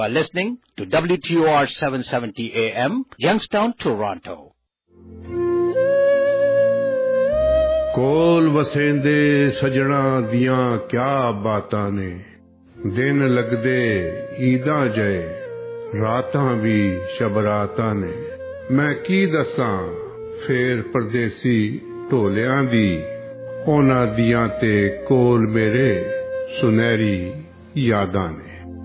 are listening to WTOR 770 AM, Youngstown, Toronto. ਕੋਲ ਵਸੇਂਦੇ ਸਜਣਾ ਦੀਆਂ ਕਿਆ ਬਾਤਾਂ ਨੇ, ਦਿਨ ਲੱਗਦੇ ਈਦਾਂ ਜਏ, ਰਾਤਾਂ ਵੀ ਸ਼ਬਰਾਤਾਂ ਨੇ। ਮੈਂ ਕੀ ਦੱਸਾਂ ਫੇਰ ਪਰਦੇਸੀ ਢੋਲਿਆਂ ਦੀ, ਉਹਨਾਂ ਦੀਆਂ ਤੇ ਕੋਲ ਮੇਰੇ ਸੁਨਹਿਰੀ ਯਾਦਾਂ ਨੇ।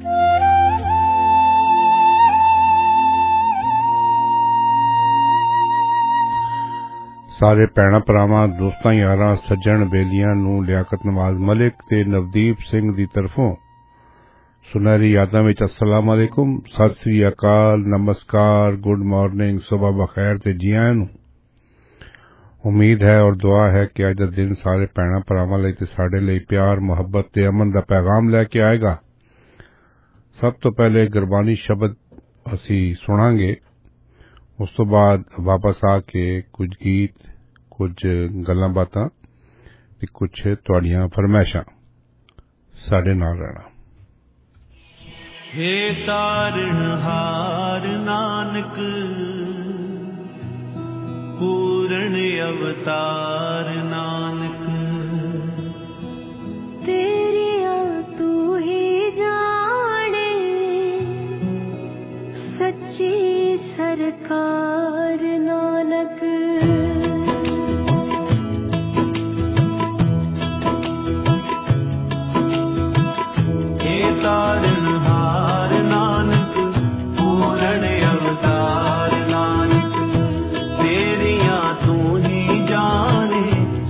ਸਾਰੇ ਭੈਣਾਂ ਭਰਾਵਾਂ, ਦੋਸਤਾਂ, ਯਾਰਾਂ, ਸੱਜਣ ਬੇਲੀਆਂ ਨੂੰ ਲਿਆਕਤ ਨਵਾਜ਼ ਮਲਿਕ ਤੇ ਨਵਦੀਪ ਸਿੰਘ ਦੀ ਤਰਫੋਂ ਸੁਨਹਿਰੀ ਯਾਦਾਂ ਵਿੱਚ अस्सलाम वालेकुम, सत श्री अकाल, नमस्कार, गुड मॉर्निंग, सुबह बखैर ਤੇ ਜੀ ਆਇਆਂ ਨੂੰ। ਉਮੀਦ ਹੈ ਔਰ ਦੁਆ ਹੈ ਕਿ ਅੱਜ ਦਾ ਦਿਨ ਸਾਰੇ ਭੈਣਾਂ ਭਰਾਵਾਂ ਲਈ ਤੇ ਸਾਡੇ ਲਈ ਪਿਆਰ, ਮੁਹੱਬਤ ਤੇ ਅਮਨ ਦਾ ਪੈਗਾਮ ਲੈ ਕੇ ਆਏਗਾ। ਸਭ ਤੋਂ ਪਹਿਲੇ ਗੁਰਬਾਨੀ ਸ਼ਬਦ ਅਸੀਂ ਸੁਣਾਂਗੇ, ਉਸ ਤੋਂ ਬਾਅਦ ਵਾਪਸ ਆ ਕੇ ਕੁਝ ਗੀਤ, ਕੁਝ ਗੱਲਾਂ ਬਾਤਾਂ ਤੇ ਕੁਝ ਤੁਹਾਡੀਆਂ ਫਰਮਾਇਸ਼ਾਂ। ਸਾਡੇ ਨਾਲ ਰਹਿਣਾ। हे तारणहार नानक, पूर्ण अवतार नानक, तेरिया तू ही जाने, सच्ची सरकार नानक। हे तारणहार नानक, पूर्ण अवतार नानक, तेरिया तू ही जाने,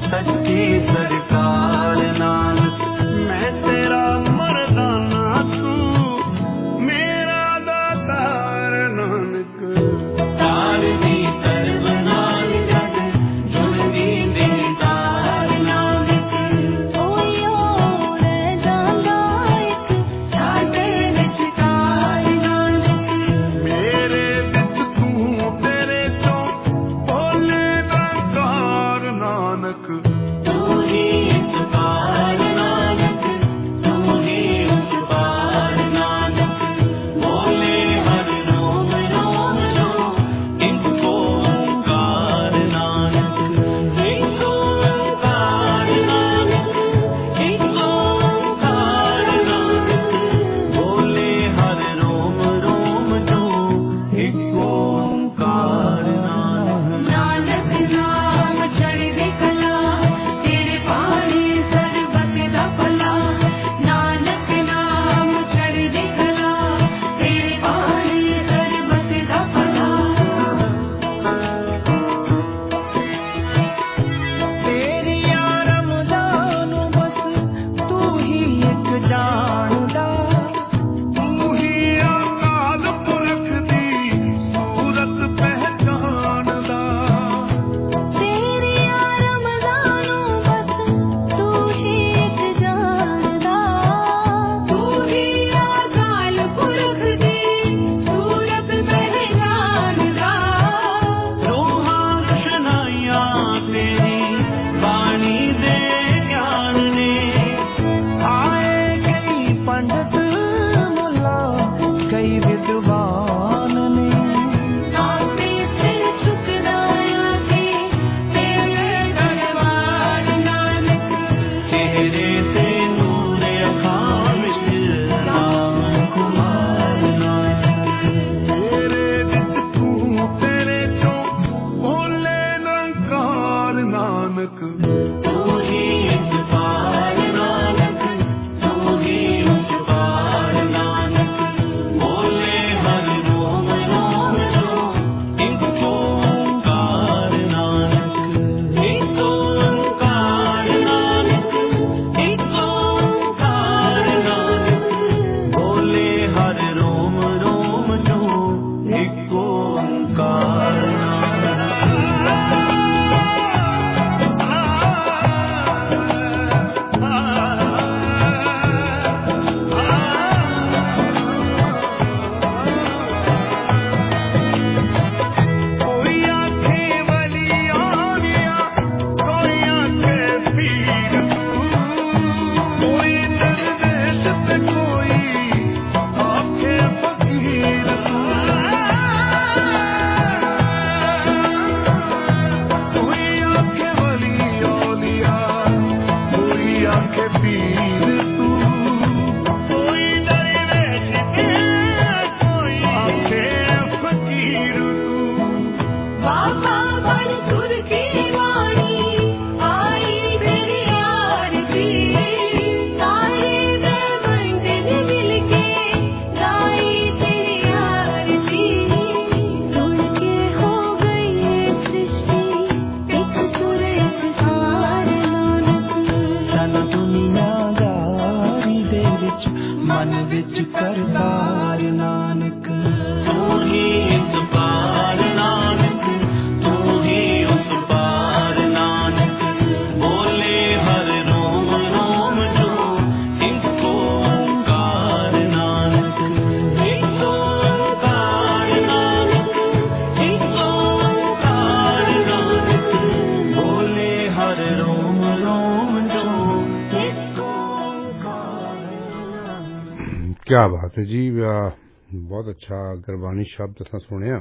क्या बात है जी, बहुत अच्छा गुरबानी शब्द असां सुनिया।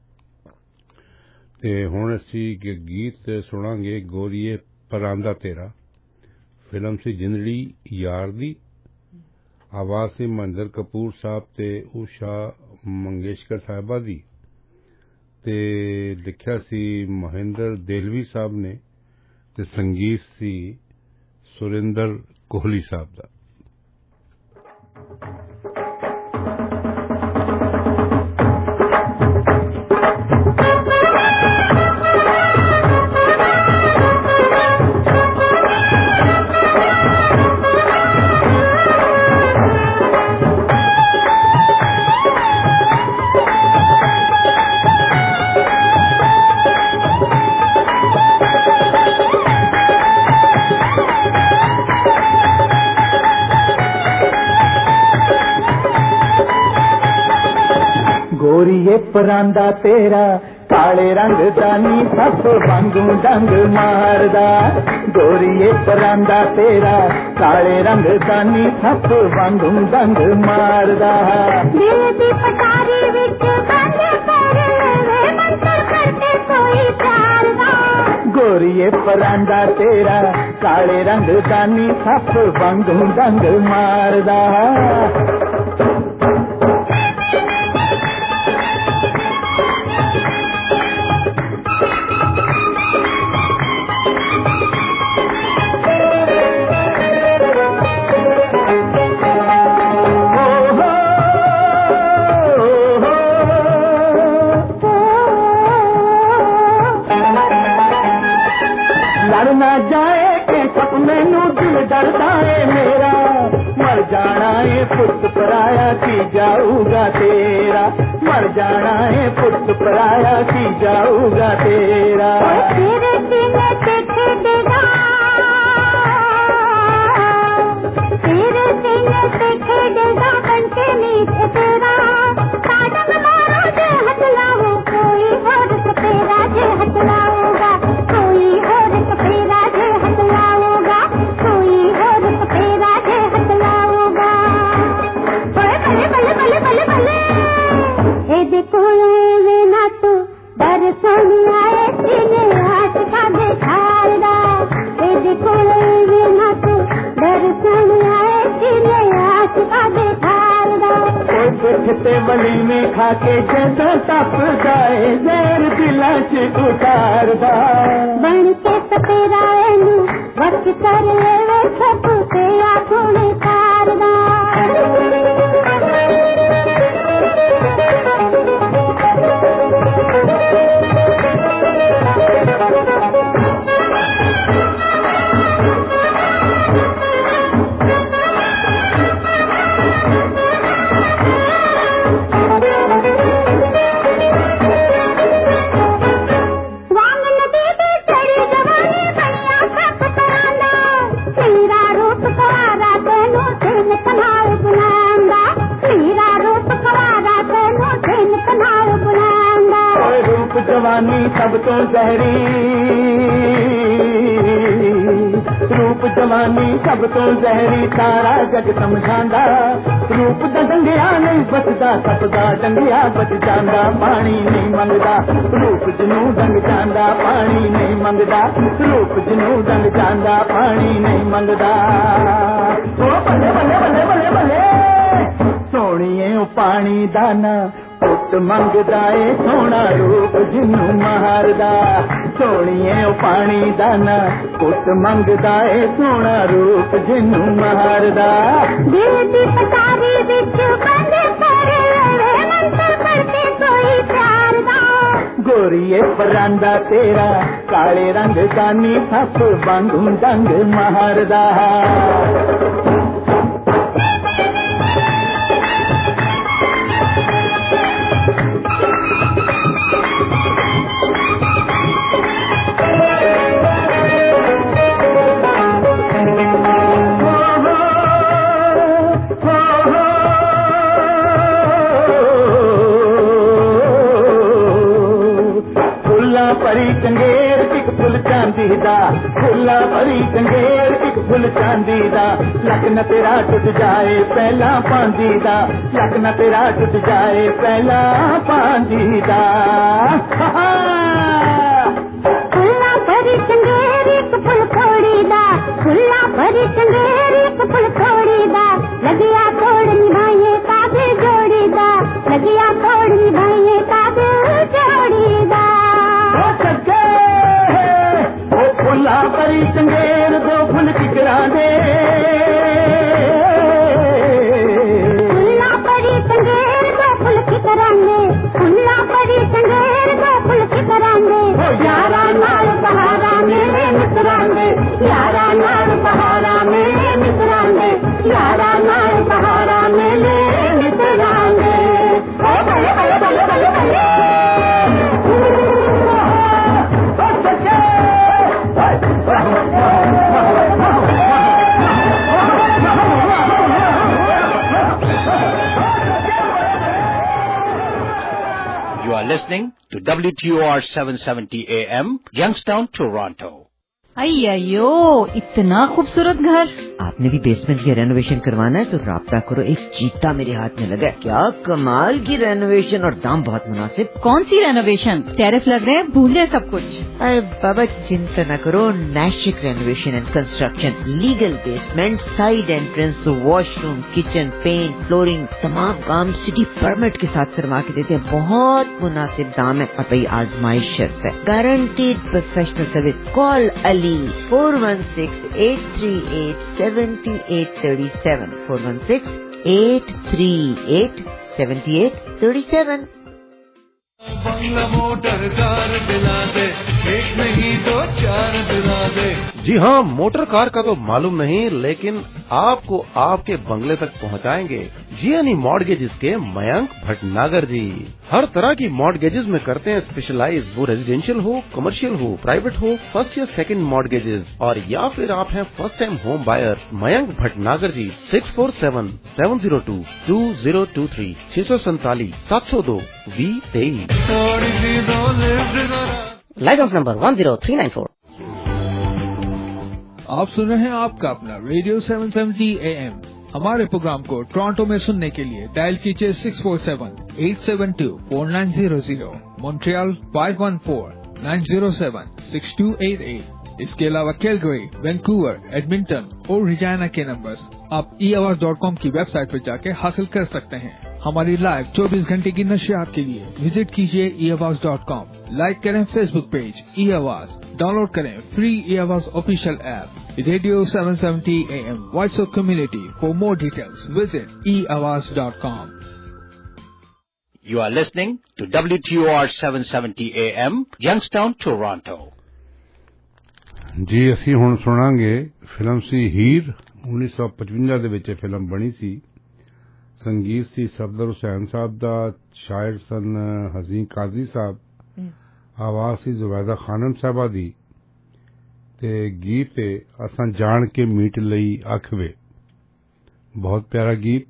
ते हुण असी गीत सुनांगे गोरीए परांदा तेरा, फिल्म सी जिंदड़ी यार दी। आवाज से महेंद्र कपूर साहब ते उषा मंगेशकर साहिबा दी, ते लिखिया सी महेंद्र देलवी साहब ने, ते संगीत सी सुरेंद्र कोहली साहब दा। गोरिए परांदा तेरा काले रंग दानी सब वांगू डंग मारदा। गोरिए परांदा तेरा काले रंग दानी सब वांगू डंग मारदा। दिल दी पटारी विच बंद कर वे मंतर करते कोई प्यार दा। गोरिए परांदा तेरा काले रंग दानी सब वांगू डंग मारदा। लड़ना जाए के सपने नू दिल डरदा है मेरा, मर जाना है पुत पराया की जाऊगा तेरा। मर जाना है पुत पराया की जाऊगा तेरा। तेरे सीने पे खेदेगा, तेरे सीने पे खेदेगा बनके मीठे तेरा। काटम मारो जे हथ लाओ कोई और सपेरा, जे हथ लाओगा कोई और सपेरा, जे हथ लाओगा कोई और सपेरा, जे हथ लाओगा। बले बले बले बले बले ए देखो वे ना तो डर सोनिया सीने हाथ का बेखारदा। ए देखो वे ना तो डर सोनिया सीने हाथ का बेखारदा। कोई देखते वली में खाके जैसा तप जाए जहर दिला च उतारदा। बन के सपेरा एनू वक्त कर ले सब ते आंखों में तारदा। जवानी सब तो जहरी, रूप जवानी सब तो जहरी सारा जग समझांदा। रूप दा डंगिया नहीं बचदा सपदा डंगिया बच जांदा। पानी नहीं मंगदा रूप जिनू डंग जांदा, पानी नहीं मंगदा रूप जिनू डंग जांदा, पानी नहीं मंगदा। ओ बल्ले बल्ले बल्ले बल्ले बल्ले सोनिए ओ पानी दाना पुट मंगदा ए सोना रूप जिनू मारदा। सोनिए ओ पानी दाना पुट मंगदा ए सोना रूप जिनू मारदा। दिल दी पटारी विच बंद कर वे मंतर करते कोई प्यार दा। गोरिए परांदा तेरा काले रंग दानी सप वांगू डंग मारदा। परी चंगेर टिक फुल चांद चांदी दा फुल्ला भरी चंगेर एक फुल चांदी दा लक न तेरा टुट जाए पहला पांदी दा लक न तेरा टुट जाए पहला पांदी दा फुल्ला भरी चंगेर एक फुल थोड़ी दा फुल्ला भरी चंगेर एक फुल थोड़ी दा लगिया तोड़ निभाइए काबे जोड़ी दा लगिया तोड़ निभाइए काबे जोड़ी दा फुल्ला भरी चंगेर दो फुल किकरा दे फुल्ला भरी चंगेर दो फुल किकरा दे फुल्ला भरी चंगेर दो फुल किकरा दे यारा नाल सहारा मेरे मित्रा दे यारा नाल सहारा मेरे मित्रा दे यारा नाल सहारा मेरे मित्रा दे बले बले बले बले बले You are listening to WTOR 770 AM, Youngstown, Toronto. अय्यो इतना खूबसूरत घर। आपने भी बेसमेंट की रेनोवेशन करवाना है तो राब्ता करो, एक चीता मेरे हाथ में लगा। क्या कमाल की रेनोवेशन और दाम बहुत मुनासिब। कौन सी रेनोवेशन? टैरिफ लग रहे हैं, भूल जाए सब कुछ। अरे बाबा चिंता न करो, नैशिक renovation and construction, legal basement, side entrance, washroom, kitchen, paint, flooring, तमाम काम सिटी परमिट के साथ करवा के देते हैं। बहुत मुनासिब दाम है और भाई आजमाइश शर्त है, guaranteed professional service. Call Ali 416-838-7837 416-838-7837। बंगला मोटर कार दिला दे, एक नहीं दो चार दिला दे। जी हाँ, मोटर कार का तो मालूम नहीं, लेकिन आपको आपके बंगले तक पहुँचाएंगे जियानी मॉर्गेजेस के मयंक भटनागर जी। हर तरह की मॉर्गेजेस में करते हैं स्पेशलाइज, वो रेजिडेंशियल हो, कमर्शियल हो, प्राइवेट हो, फर्स्ट या सेकंड मॉर्गेजेस, और या फिर आप हैं first time home buyer. Mayank Bhatnagar ji 647-702-2023 647-702-2023। थोड़ी सी दो लिफ्ट करा। Licence number 10394। आप सुन रहे हैं आपका अपना रेडियो 770 AM। हमारे प्रोग्राम को टोरंटो में सुनने के लिए डायल कीजिए 647-872-4900, मॉन्ट्रियल 514-907-6288। इसके अलावा कैलगरी, वैंकूवर, एडमिंटन और रिजाना के नंबर्स आप eAwaz.com की वेबसाइट पर जाके हासिल कर सकते हैं। हमारी लाइव 24 घंटे की नशियात के लिए विजिट कीजिए eAwaz.com। लाइक करें फेसबुक पेज eAwaz, डाउनलोड करें free eAwaz official app radio 770 AM, voice of community. For more details visit eAwaz.com। You are listening to WTOR 770 AM, Youngstown, Toronto. जी ਅਸੀਂ ਹੁਣ ਸੁਣਾਂਗੇ ਫਿਲਮ ਸੀ ਹੀਰ। 1955 ਦੇ ਵਿੱਚ ਫਿਲਮ ਬਣੀ ਸੀ। ਸੰਗੀਤ ਸੀ ਸਫਦਰ ਹੁਸੈਨ ਸਾਹਿਬ ਦਾ, ਸ਼ਾਇਰ ਸਨ ਹਜ਼ੀਨ ਕਾਦਰੀ ਸਾਹਿਬ, ਆਵਾਜ਼ ਸੀ ਜ਼ੁਬੈਦਾ ਖਾਨਮ ਸਾਹਿਬਾ ਦੀ ਤੇ ਗੀਤ ਅਸਾਂ ਜਾਣ ਕੇ ਮੀਟ ਲਈ ਆਖਵੇ। ਬਹੁਤ ਪਿਆਰਾ ਗੀਤ।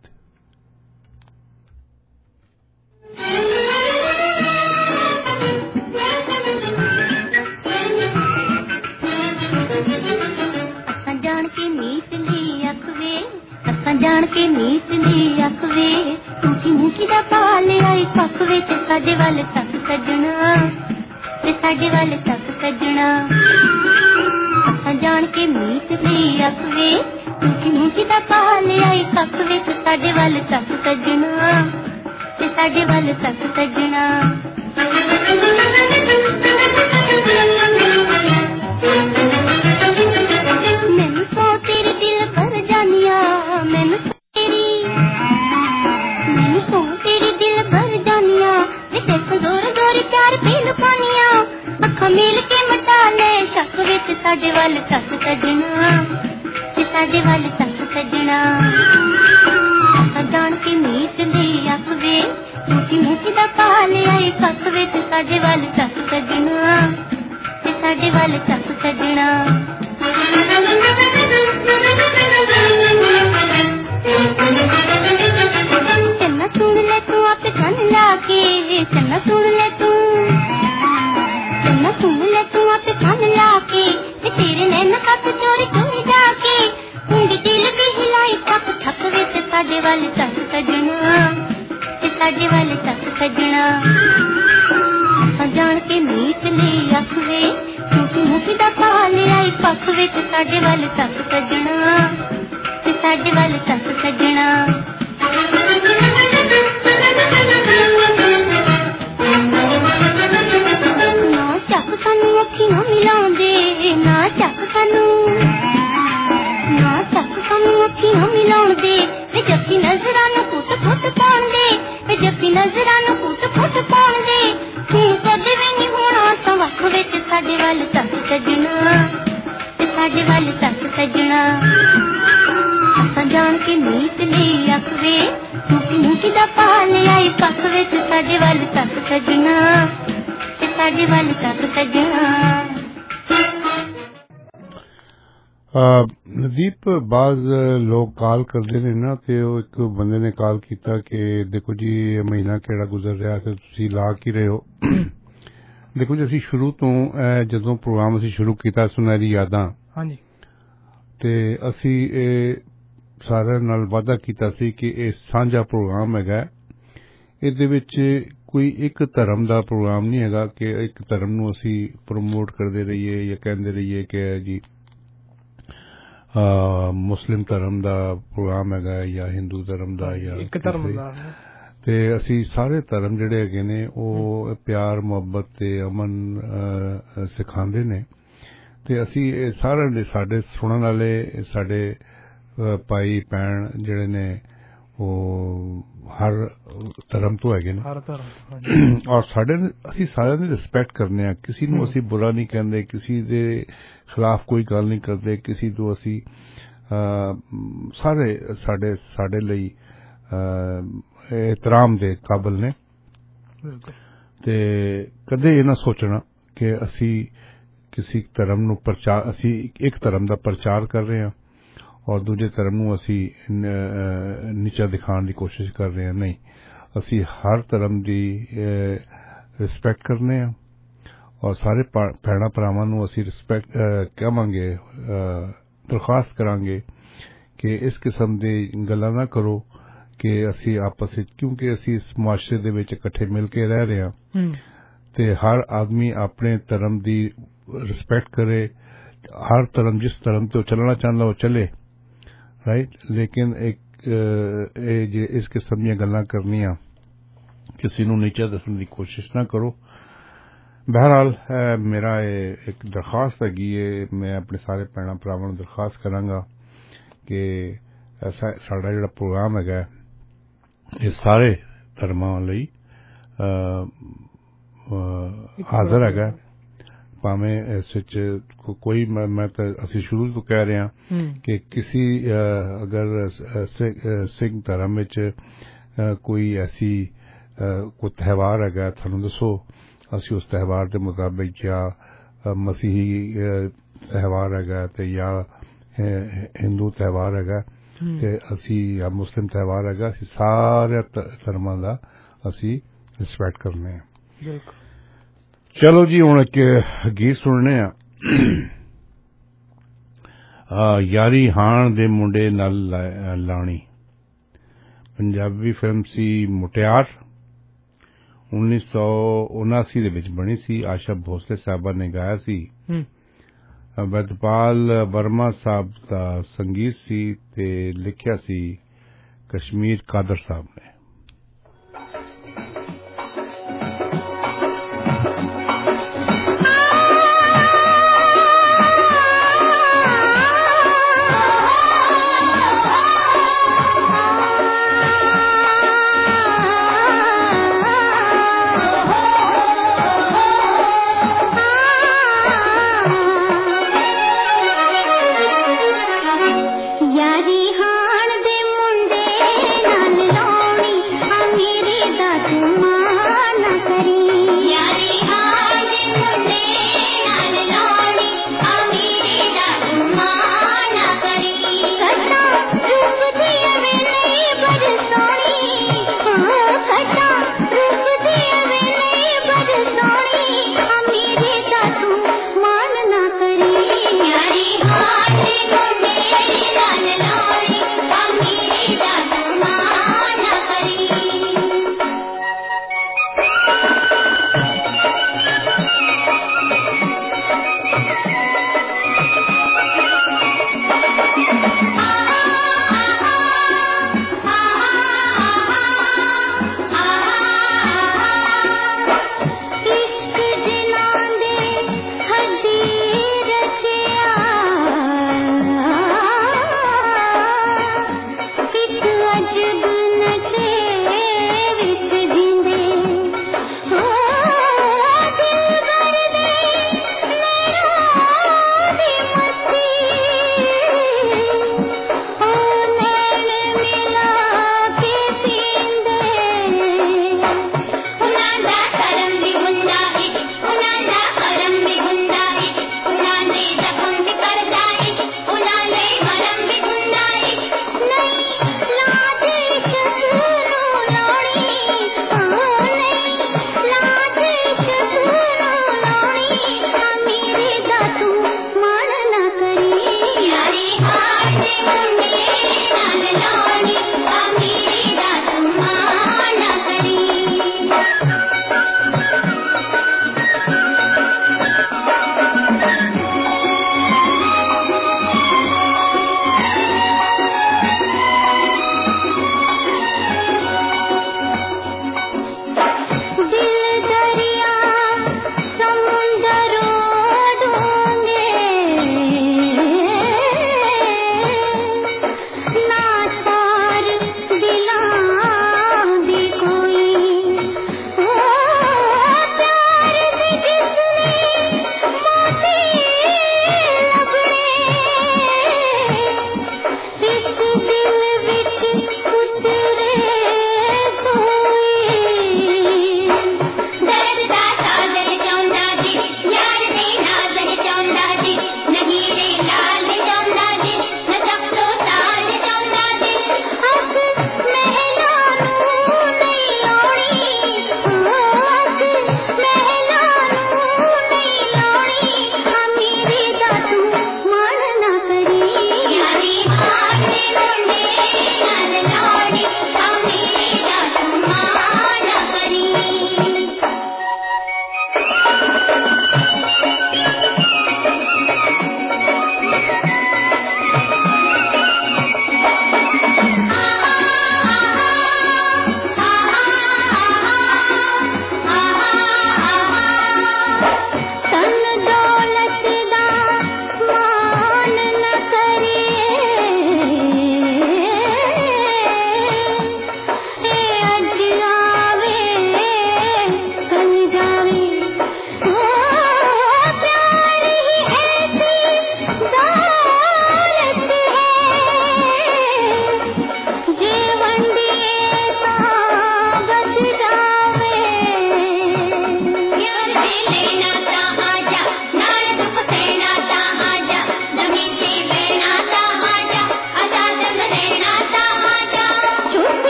जान के मीत ली अखवे तूकी मुखी दा पाल आई पकवे ते साडे वाल तक सजना ते साडे वाल तक सजना। असां जान के मीत ली अखवे तूकी मुखी दा पाल आई पकवे ते साडे वाल तक सजना ते साडे वाल तक सजना। मैनू सो तेरे दिल पर जानिया, मैनू सो तेरे दिल भर जानिया, देख जोर जोर प्यार पे लुकानिया, अखा मिल के मटा ले शक विच साडे वाल तक सजना ते साडे वाल तक सजना। असां जान के मीत ली अखवे झूठी मुठी दा पाल आई पक विच साडे वाल तक सजना ते साडे वाल तक सजना। चन्ना सुन ले तू आप कान लाके, चन्ना सुन ले तू, चन्ना सुन ले तू आप कान लाके, ਸਾਡੇ ਵੱਲ ਤੱਕ ਸੱਜਣਾ ਜਾਣ ਕੇ ਨੀਤ ਲਈ ਅੱਖ ਵੇ ਤੂੰ ਮੁਖੀ ਦਾ ਪਾ ਲਿਆਈ ਪੱਖ ਵਿੱਚ ਸਾਡੇ ਵੱਲ ਤੱਕ ਸੱਜਣਾ ਤੇ ਸਾਡੇ ਵੱਲ ਤੱਕ ਸੱਜਣਾ ਨਾ ਚੱਕ ਸਾਨੂੰ ਅੱਖੀ ਨਾ ਮਿਲਾਉਂਦੇ ਨਾ ਚੱਕ ਸਾਨੂੰ ਅੱਖੀ ਨਾ ਮਿਲਾਉਂਦੇ ਵੇ ਜੱਫੀ ਨਜ਼ਰਾਂ ਨੂੰ ਫੁੱਟ ਫੁੱਟ ਪਾਉਂਦੇ ਵੇ ਜੱਫੀ ਨਜ਼ਰਾਂ ਨੂੰ ਫੁੱਟ ਫੁੱਟ ਪਾਉਂਦੇ ਤੂੰ ਕਦੇ ਵੀ ਨਹੀਂ ਹੋਣਾ ਤਾਂ ਵੱਖ ਵਿੱਚ ਸਾਡੇ ਵੱਲ ਤੱਕ ਸੱਜਣਾ ਤੇ ਸਾਡੇ ਵੱਲ ਤੱਕ ਸੱਜਣਾ ਅਸਾਂ ਜਾਣ ਕੇ ਨੀਤ ਲਈ ਅੱਖ ਵੇ ਤੂੰ ਕਿਦਾ ਪਾ ਲਿਆਈ ਪੱਖ ਵਿੱਚ ਸਾਡੇ ਵੱਲ ਤੱਕ ਸੱਜਣਾ ਤੇ ਸਾਡੇ ਵੱਲ ਤੱਕ ਸੱਜਣਾ ਨਦੀਪ ਬਾਜ਼ ਲੋਕ ਕਾਲ ਕਰਦੇ ਨੇ ਨਾ ਤੇ ਉਹ ਇੱਕ ਬੰਦੇ ਨੇ ਕਾਲ ਕੀਤਾ ਕਿ ਦੇਖੋ ਜੀ ਇਹ ਮਹੀਨਾ ਕਿਹੜਾ ਗੁਜ਼ਰ ਰਿਹਾ ਤੇ ਤੁਸੀਂ ਲਾ ਕੀ ਰਹੇ ਹੋ ਦੇਖੋ ਜੀ ਅਸੀਂ ਸ਼ੁਰੂ ਤੋਂ ਜਦੋਂ ਪ੍ਰੋਗਰਾਮ ਅਸੀਂ ਸ਼ੁਰੂ ਕੀਤਾ ਸੁਨਹਿਰੀ ਯਾਦਾਂ ਹਾਂਜੀ ਤੇ ਅਸੀਂ ਇਹ ਸਾਰਿਆਂ ਨਾਲ ਵਾਅਦਾ ਕੀਤਾ ਸੀ ਕਿ ਇਹ ਸਾਂਝਾ ਪ੍ਰੋਗਰਾਮ ਹੈਗਾ ਇਹਦੇ ਵਿੱਚ ਕੋਈ ਇੱਕ ਧਰਮ ਦਾ ਪ੍ਰੋਗਰਾਮ ਨਹੀਂ ਹੈਗਾ ਕਿ ਇੱਕ ਧਰਮ ਨੂੰ ਅਸੀਂ ਪ੍ਰਮੋਟ ਕਰਦੇ ਰਹੀਏ ਜਾਂ ਕਹਿੰਦੇ ਰਹੀਏ ਕਿ ਜੀ ਮੁਸਲਿਮ ਧਰਮ ਦਾ ਪ੍ਰੋਗਰਾਮ ਹੈਗਾ ਜਾਂ ਹਿੰਦੂ ਧਰਮ ਦਾ ਜਾਂ ਇੱਕ ਧਰਮ ਦਾ ਤੇ ਅਸੀਂ ਸਾਰੇ ਧਰਮ ਜਿਹੜੇ ਹੈਗੇ ਨੇ ਉਹ ਪਿਆਰ ਮੁਹੱਬਤ ਤੇ ਅਮਨ ਸਿਖਾਉਂਦੇ ਨੇ ਤੇ ਅਸੀਂ ਇਹ ਸਾਰਿਆਂ ਦੇ ਸਾਡੇ ਸੁਣਨ ਵਾਲੇ ਸਾਡੇ ਭਾਈ ਭੈਣ ਜਿਹੜੇ ਨੇ ਉਹ ਹਰ ਧਰਮ ਤੋਂ ਹੈਗੇ ਨੇ ਔਰ ਸਾਡੇ ਅਸੀਂ ਸਾਰਿਆਂ ਦੀ ਰਿਸਪੈਕਟ ਕਰਨੇ ਆ ਕਿਸੇ ਨੂੰ ਅਸੀਂ ਬੁਰਾ ਨਹੀਂ ਕਹਿੰਦੇ ਕਿਸੇ ਦੇ ਖਿਲਾਫ ਕੋਈ ਗੱਲ ਨਹੀਂ ਕਰਦੇ ਕਿਸੇ ਤੋਂ ਅਸੀਂ ਸਾਰੇ ਸਾਡੇ ਲਈ ਇhtਰਾਮ ਦੇ ਕਾਬਿਲ ਨੇ ਤੇ ਕਦੇ ਇਹ ਨਾ ਸੋਚਣਾ ਕਿ ਅਸੀਂ ਕਿਸੇ ਧਰਮ ਨੂੰ ਅਸੀਂ ਇੱਕ ਧਰਮ ਦਾ ਪ੍ਰਚਾਰ ਕਰ ਰਹੇ ਹਾਂ ਔਰ ਦੂਜੇ ਧਰਮ ਨੂੰ ਅਸੀਂ ਨੀਚਾ ਦਿਖਾਉਣ ਦੀ ਕੋਸ਼ਿਸ਼ ਕਰ ਰਹੇ ਹਾਂ ਨਹੀਂ ਅਸੀਂ ਹਰ ਧਰਮ ਦੀ ਰਿਸਪੈਕਟ ਕਰਨੇ ਆ ਔਰ ਸਾਰੇ ਭੈਣਾਂ ਭਰਾਵਾਂ ਨੂੰ ਅਸੀਂ ਰਿਸਪੈਕਟ ਕਹਾਂਗੇ ਦਰਖਾਸਤ ਕਰਾਂਗੇ ਕਿ ਇਸ ਕਿਸਮ ਦੀ ਗੱਲਾਂ ਨਾ ਕਰੋ ਕਿ ਅਸੀਂ ਆਪਸ ਵਿੱਚ ਕਿਉਂਕਿ ਅਸੀਂ ਇਸ ਮੁਆਸ਼ਰੇ ਦੇ ਵਿੱਚ ਇਕੱਠੇ ਮਿਲ ਕੇ ਰਹਿ ਰਹੇ ਹਾਂ ਤੇ ਹਰ ਆਦਮੀ ਆਪਣੇ ਧਰਮ ਦੀ ਰਿਸਪੈਕਟ ਕਰੇ ਹਰ ਧਰਮ ਜਿਸ ਧਰਮ ਤੇ ਚੱਲਣਾ ਚਾਹੁੰਦਾ ਉਹ ਚੱਲੇ ਰਾਈਟ ਲੇਕਿਨ ਇਸ ਕਿਸਮ ਦੀਆਂ ਗੱਲਾਂ ਕਰਨੀਆਂ ਕਿਸੇ ਨੂੰ ਨੀਚਾ ਦੱਸਣ ਦੀ ਕੋਸ਼ਿਸ਼ ਨਾ ਕਰੋ ਬਹਰਹਾਲ ਮੇਰਾ ਇਹ ਇੱਕ ਦਰਖਾਸਤ ਹੈਗੀ ਹੈ ਮੈਂ ਆਪਣੇ ਸਾਰੇ ਭੈਣਾਂ ਭਰਾਵਾਂ ਨੂੰ ਦਰਖਾਸਤ ਕਰਾਂਗਾ ਕਿ ਸਾਡਾ ਜਿਹੜਾ ਪ੍ਰੋਗਰਾਮ ਹੈਗਾ ਇਹ ਸਾਰੇ ਧਰਮਾਂ ਲਈ ਹਾਜ਼ਰ ਹੈਗਾ ਭਾਵੇਂ ਇਸ ਵਿੱਚ ਕੋਈ ਮੈਂ ਤਾਂ ਅਸੀਂ ਸ਼ੁਰੂ ਤੋਂ ਕਹਿ ਰਹੇ ਹਾਂ ਕਿ ਕਿਸੇ ਅਗਰ ਸਿੱਖ ਧਰਮ ਵਿੱਚ ਕੋਈ ਐਸੀ ਕੋਈ ਤਿਉਹਾਰ ਹੈਗਾ ਸਾਨੂੰ ਦੱਸੋ ਅਸੀਂ ਉਸ ਤਿਉਹਾਰ ਦੇ ਮੁਤਾਬਿਕ ਜਾਂ ਮਸੀਹੀ ਤਿਉਹਾਰ ਹੈਗਾ ਤੇ ਜਾਂ ਹਿੰਦੂ ਤਿਉਹਾਰ ਹੈਗਾ ਤੇ ਅਸੀਂ ਜਾਂ ਮੁਸਲਿਮ ਤਿਉਹਾਰ ਹੈਗਾ ਅਸੀਂ ਸਾਰੇ ਧਰਮਾਂ ਦਾ ਅਸੀਂ ਰਿਸਪੈਕਟ ਕਰਨੇ ਆ ਚਲੋ ਜੀ ਹੁਣ ਇੱਕ ਗੀਤ ਸੁਣਨੇ ਆ ਯਾਰੀ ਹਾਣ ਦੇ ਮੁੰਡੇ ਨਾਲ ਲਾਣੀ ਪੰਜਾਬੀ ਫਿਲਮ ਸੀ ਮੁਟਿਆਰ 1979 ਦੇ ਵਿੱਚ ਬਣੀ ਸੀ ਆਸ਼ਾ ਭੋਸਲੇ ਸਾਹਿਬਾ ਨੇ ਗਾਇਆ ਸੀ ਵੈਦਪਾਲ ਵਰਮਾ ਸਾਹਿਬ ਦਾ ਸੰਗੀਤ ਸੀ ਤੇ ਲਿਖਿਆ ਸੀ ਕਸ਼ਮੀਰ ਕਾਦਰ ਸਾਹਿਬ ਨੇ यारी हाण दे मुंडे नाल लाउणी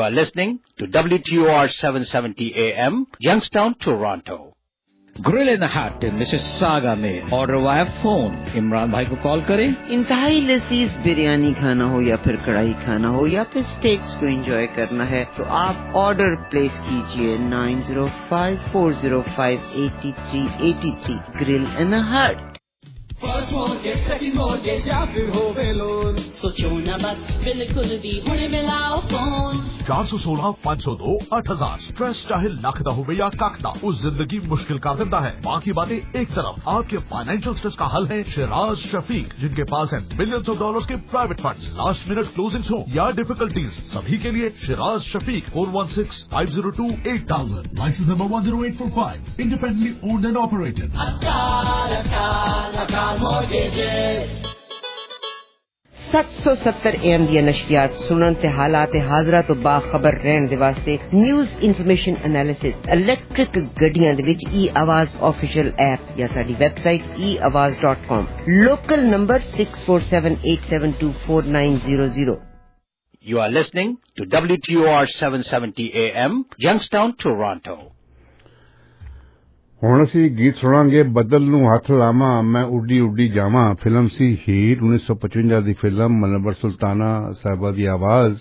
are listening to WTOR 770 AM, Youngstown, Toronto. Grill in the hut Mississauga में ऑर्डर वाया फोन। इमरान भाई को कॉल करें। इंतहाई लजीज बिरयानी खाना हो या फिर कढ़ाई खाना हो या फिर स्टेक्स को एंजॉय करना है तो आप ऑर्डर प्लेस कीजिए 9054058383 grill in the hut. First mortgage, second mortgage या फिर होवे लोन, सोचो न बस बिल्कुल भी हुणे मिलाओ फोन। 416-502 8000। स्ट्रेस चाहे लख दा होवे या कख दा, उस जिंदगी मुश्किल कर देता है। बाकी बातें एक तरफ, आपके फाइनेंशियल स्ट्रेस का हल है शिराज शफीक, जिनके पास है मिलियंस ऑफ डॉलर्स के private funds. Last minute closings हो या डिफिकल्टीज, सभी के लिए Shiraz Shafiq 416-502-8000। Licence number 10845, independently owned and operated. 770 AM दिया नशरियात सुनन ते हालात हाजरा तो बाखबर रहन दे वास्ते न्यूज़ इन्फॉर्मेशन एनालिसिस इलेक्ट्रिक गड्डियां दे विच ई आवाज ऑफिशियल ऐप या साडी website eawaz.com। Local number 6478724900। You are listening to WTOR 770 AM, Youngstown, Toronto. ਹੁਣ ਅਸੀਂ ਗੀਤ ਸੁਣਾਂਗੇ ਬਦਲ ਨੂੰ ਹੱਥ ਲਾਵਾਂ ਮੈਂ ਉੱਡੀ ਉੱਡੀ ਜਾਵਾਂ। ਫਿਲਮ ਸੀ ਹੀਰ 1955 ਦੀ ਫਿਲਮ। ਮਨਵਰ ਸੁਲਤਾਨਾ ਸਾਹਿਬਾ ਦੀ ਆਵਾਜ਼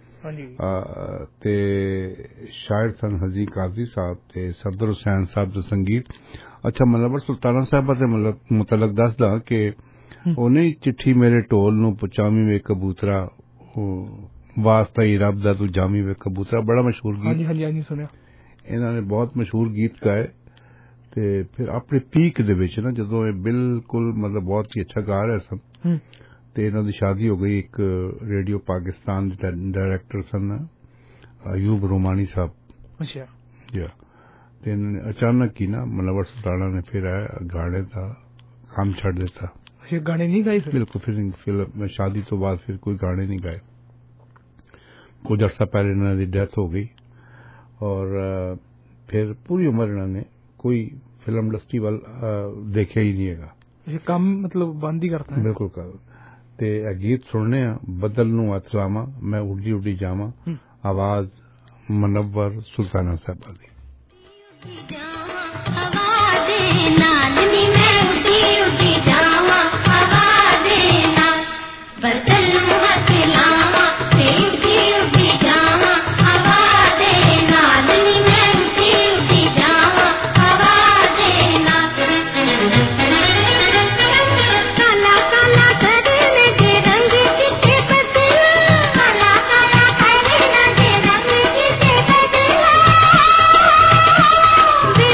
ਤੇ ਸ਼ਾਇਰ ਸਨ ਹਜ਼ੀ ਕਾਜ਼ੀ ਸਾਹਿਬ ਤੇ ਸਫਦਰ ਹੁਸੈਨ ਸਾਹਿਬ ਦਾ ਸੰਗੀਤ। ਅੱਛਾ, ਮਨਵਰ ਸੁਲਤਾਨਾ ਸਾਹਿਬਾ ਦੇ ਮੁਤਲਕ ਦੱਸਦਾ ਕਿ ਉਹਨੇ ਚਿੱਠੀ ਮੇਰੇ ਢੋਲ ਨੂੰ ਪਹੁੰਚਾਵੀਂ ਵੇ ਕਬੂਤਰਾ, ਵਾਸਤਾ ਹੀ ਰੱਬ ਦਾ ਤੂੰ ਜਾਵੀਂ ਵੇ ਕਬੂਤਰਾ। ਬੜਾ ਮਸ਼ਹੂਰ ਗੀਤ। ਹਾਂਜੀ ਸੁਣਿਆ। ਇਹਨਾਂ ਨੇ ਬਹੁਤ ਮਸ਼ਹੂਰ ਗੀਤ ਗਾਏ ਤੇ ਫਿਰ ਆਪਣੇ ਪੀਕ ਦੇ ਵਿੱਚ ਨਾ ਜਦੋਂ ਇਹ ਬਿਲਕੁਲ ਮਤਲਬ ਬਹੁਤ ਹੀ ਅੱਛਾ ਗਾ ਰਹੇ ਸਨ ਤੇ ਇਹਨਾਂ ਦੀ ਸ਼ਾਦੀ ਹੋ ਗਈ ਇੱਕ ਰੇਡੀਓ ਪਾਕਿਸਤਾਨ ਦੇ ਡਾਇਰੈਕਟਰ ਸਨ ਅਯੂਬ ਰੋਮਾਨੀ ਸਾਹਿਬ। ਅੱਛਾ ਜੀ। ਤੇ ਇਹਨਾਂ ਨੇ ਅਚਾਨਕ ਹੀ ਨਾ ਮਨਵਰ ਸੁਲਤਾਨਾ ਨੇ ਫਿਰ ਗਾਣੇ ਦਾ ਕੰਮ ਛੱਡ ਦਿੱਤਾ। ਅੱਛਾ, ਗਾਣੇ ਨਹੀਂ ਗਾਏ ਬਿਲਕੁਲ। ਫਿਰ ਫਿਲਮ ਸ਼ਾਦੀ ਤੋਂ ਬਾਅਦ ਫਿਰ ਕੋਈ ਗਾਣੇ ਨਹੀਂ ਗਾਏ। ਕੁਝ ਅਰਸਾ ਪਹਿਲੇ ਇਹਨਾਂ ਦੀ ਡੈਥ ਹੋ ਗਈ ਔਰ ਫਿਰ ਪੂਰੀ ਉਮਰ ਇਹਨਾਂ ਨੇ कोई फिल्म इंडस्ट्री वाल देखा ही नहीं है। काम मतलब बंद ही करता है बिल्कुल कर। ते गीत सुनने बदल नू हथ लावा मैं उड्डी उड्डी जावा, आवाज मनव्वर सुल्ताना साहब दी। Be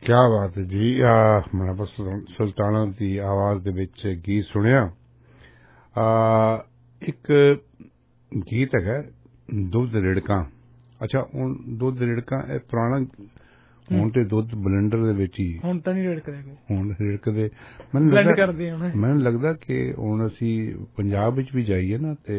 क्या बात है जी। मैं बस सुल्ताना दी आवाज दे विच गीत सुनिया। एक गीत है दुध रिड़का। अच्छा हुण दुध रिड़का पुराना हुण ते दुध बलेंडर दे विच ही हुण तां नहीं रिड़कदे मैनूं लगदा कि हुण असीं पंजाब विच भी जाइए ना ते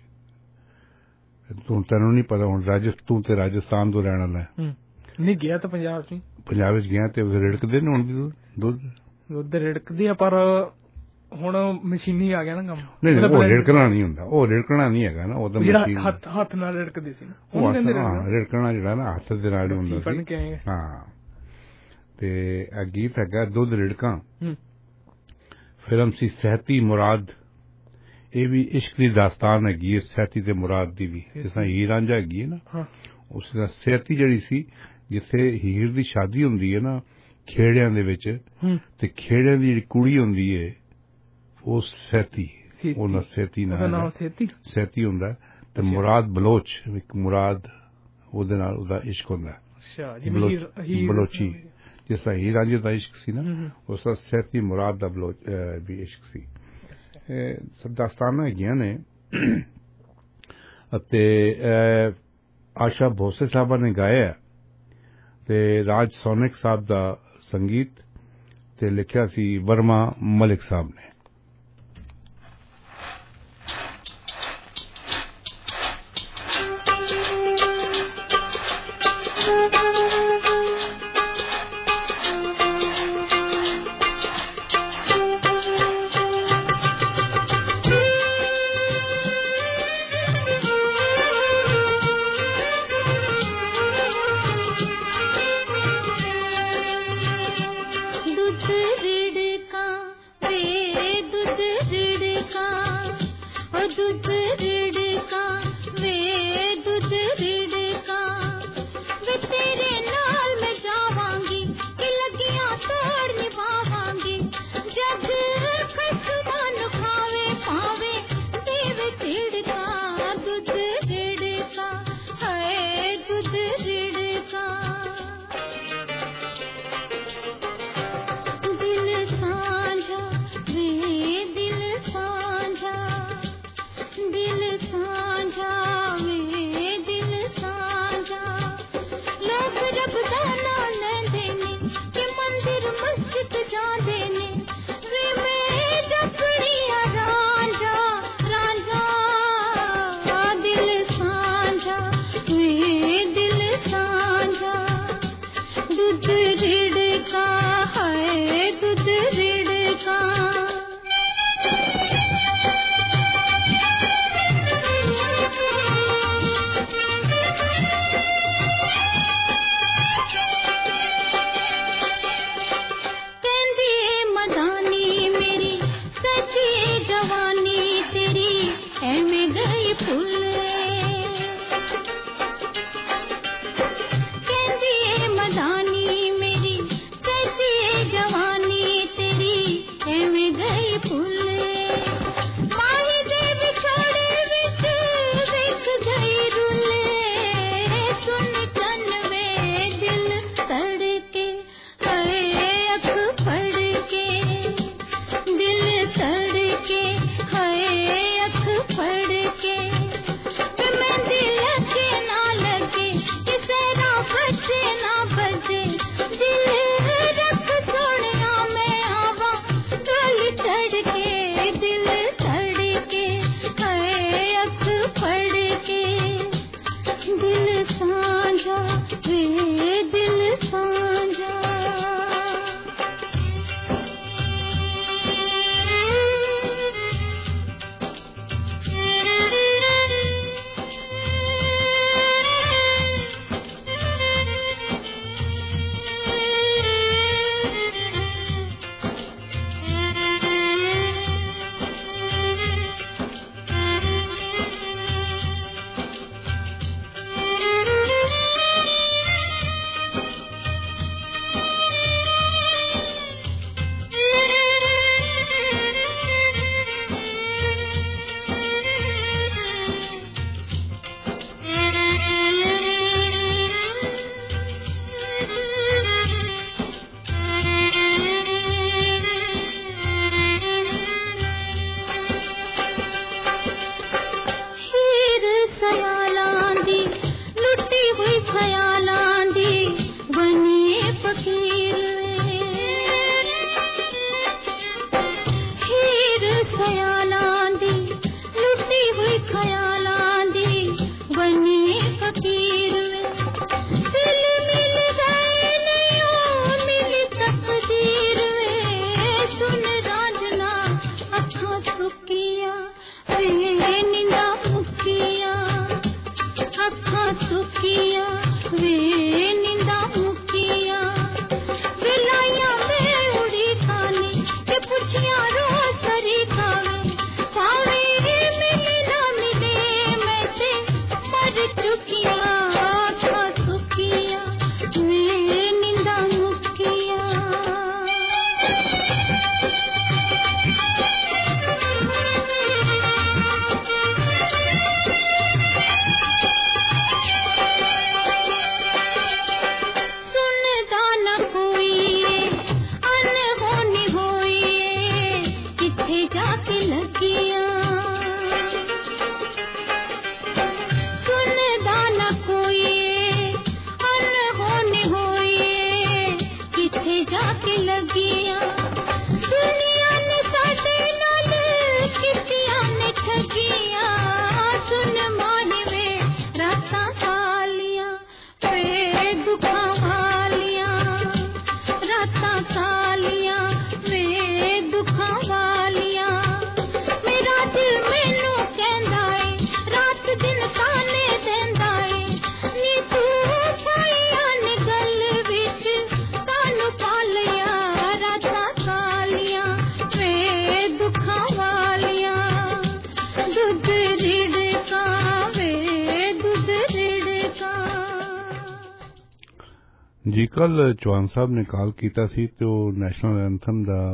तैनूं नहीं पता हुण तूं ते राजस्थान तो रहण वाला नहीं गया तो पंजाब विच गया ते रिड़कदे ने हुण भी दुध रिड़कदे आ पर ਹੁਣ ਮਸ਼ੀਨੀ ਆ ਗਿਆ ਨਾ ਕੰਮ। ਨਹੀਂ ਉਹ ਰਿੜਕਣਾ ਨਹੀਂ ਹੁੰਦਾ, ਉਹ ਰਿੜਕਣਾ ਨਹੀਂ ਹੈਗਾ ਨਾ, ਉਹ ਤਾਂ ਮਸ਼ੀਨ ਹੱਥ ਨਾਲ ਰਿੜਕਦੇ ਸੀ। ਰਿੜਕਣਾ ਜਿਹੜਾ ਨਾ ਹੱਥ ਦੇ ਨਾਲ ਹੀ ਹੁੰਦਾ ਸੀ। ਹਾਂ ਤੇ ਇਹ ਗੀਤ ਹੈਗਾ ਦੁੱਧ ਰਿੜਕਾਂ। ਫਿਲਮ ਸੀ ਸਹਿਤੀ ਮੁਰਾਦ। ਇਹ ਵੀ ਇਸ਼ਕ ਦੀ ਦਾਸਤਾਨ ਹੈਗੀ ਹੈ, ਸਹਿਤੀ ਤੇ ਮੁਰਾਦ ਦੀ ਵੀ। ਜਿਸ ਤਰ੍ਹਾਂ ਹੀਰ ਰਾਂਝਾ ਹੈਗੀ ਹੈ ਨਾ, ਉਸ ਤਰ੍ਹਾਂ ਸਹਿਤੀ ਜਿਹੜੀ ਸੀ ਜਿੱਥੇ ਹੀਰ ਦੀ ਸ਼ਾਦੀ ਹੁੰਦੀ ਹੈ ਨਾ ਖੇੜਿਆਂ ਦੇ ਵਿੱਚ, ਤੇ ਖੇੜਿਆਂ ਦੀ ਜਿਹੜੀ ਕੁੜੀ ਹੁੰਦੀ ਹੈ ਉਹ ਸੈਤੀ, ਉਹਨਾਂ ਸੈਤੀ ਨਾਲ ਸੈਤੀ ਹੁੰਦਾ ਤੇ ਮੁਰਾਦ ਬਲੋਚ, ਇੱਕ ਮੁਰਾਦ ਉਹਦੇ ਨਾਲ ਉਹਦਾ ਇਸ਼ਕ ਹੁੰਦਾ ਬਲੋਚੀ। ਜਿਸ ਤਰ੍ਹਾਂ ਹੀਰ ਰਾਂਝੇ ਦਾ ਇਸ਼ਕ ਸੀ ਨਾ ਉਸ ਤਰ੍ਹਾਂ ਸੈਤੀ ਮੁਰਾਦ ਦਾ ਬਲੋਚ ਵੀ ਇਸ਼ਕ ਸੀ। ਦਾਸਤਾਨਾਂ ਹੈਗੀਆਂ ਨੇ ਅਤੇ ਆਸ਼ਾ ਭੋਸਲੇ ਸਾਹਿਬਾਂ ਨੇ ਗਾਇਆ ਤੇ ਰਾਜ ਸੋਨਿਕ ਸਾਹਿਬ ਦਾ ਸੰਗੀਤ ਤੇ ਲਿਖਿਆ ਸੀ ਵਰਮਾ ਮਲਿਕ ਸਾਹਿਬ ਨੇ। दूध रिड़का वे दूध रिड़का वे तेरे जी कल चौहान साहब ने कॉल कीता सी तो नेशनल एंथम दा